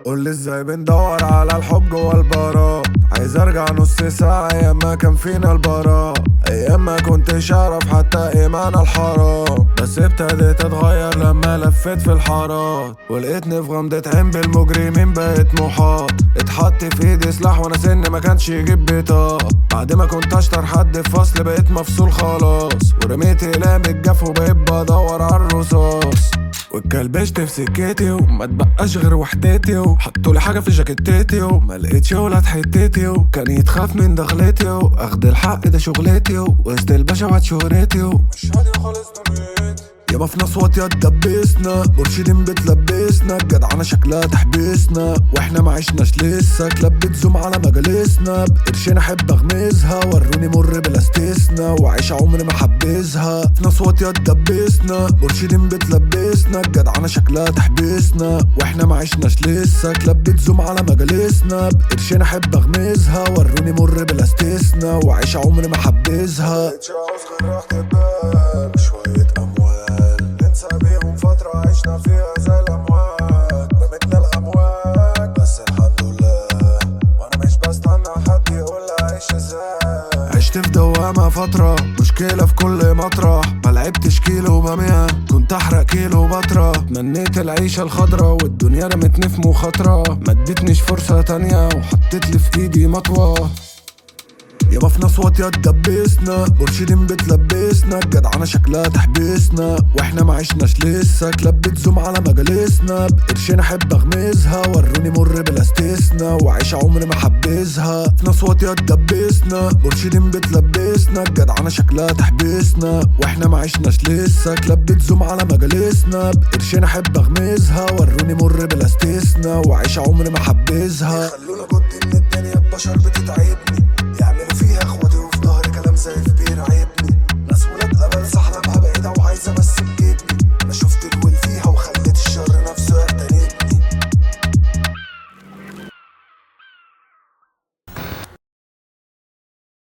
قولي ازاي بندور على الحب جوا البراء. عايز ارجع نص ساعة ايام ما كان فينا البراء، ايام ما كنتش اعرف حتى ايه معنى الحرام. بس ابتديت اتغير لما لفيت في الحارات، ولقيتني في غمضة عين بالمجرمين بقيت محاط. اتحط في ايدي سلاح وانا سن ما كانش يجيب بطاقة، بعد ما كنت اشطر حد في فصل بقيت مفصول خلاص. ورميت اقلام الجاف وبقيت بدور على الرصاص، واتكلبشت في سكتي وما تبقاش غير وحدتي، وحطولي حاجة في جاكيتتي وما لقيتش ولاد حتتي، وكان يتخاف من دخلتي واخد الحق ده شغلتي، وسط الباشا وعد شهرتي مش هادي خالص دميتي. يابا في ناس واطية تدبسنا، مرشدين بتلبسنا، الجدعنة شكلها تحبسنا، واحنا معيشناش لسه. كلاب بتزوم على مجالسنا، بقرشين احب اغمزها، وروني مر بلا استثنا، وعيش عمري ما حبزها. في ناس واطية تدبسنا، مرشدين بتلبسنا، الجدعنة شكلها تحبسنا، واحنا معيشناش لسه. كلاب بتزوم على مجالسنا، بقرشين احب اغمزها، وروني مر بلا استثنا، وعيش عمري ما حبزها. مبقتش عاوز غير راحة بال وشوية اموال، ننسى بيهم فترة عشنا فيها زي الأموات. رمتنا الأموات بس الحمد لله، وأنا مش بستنى حد يقول أعيش ازاي. عشت في دوامة فترة، مشكلة في كل مطرح، ملعبتش كيلو بمية كنت أحرق كيلو بطرة. تمنيت العيشة الخضرا والدنيا رمتني في مخاطرة، مدتنيش فرصة تانية وحطيتلي في ايدي مطوة. يابا في ناس واطية تدبسنا، مرشدين بتلبسنا، الجدعنة شكلها تحبسنا، واحنا معيشناش لسه. كلاب بتزوم على مجالسنا، بقرشين احب اغمزها، وروني مر بلا استثنا، وعيش عمري ما حبزها. في ناس واطية تدبسنا، مرشدين بتلبسنا، الجدعنة شكلها تحبسنا، واحنا معيشناش لسه. كلاب بتزوم على مجالسنا، بقرشين احب اغمزها، وروني مر بلا استثنا، وعيش عمري ما حبزها. خلونا جد ان الدنيا البشر بتتعبني،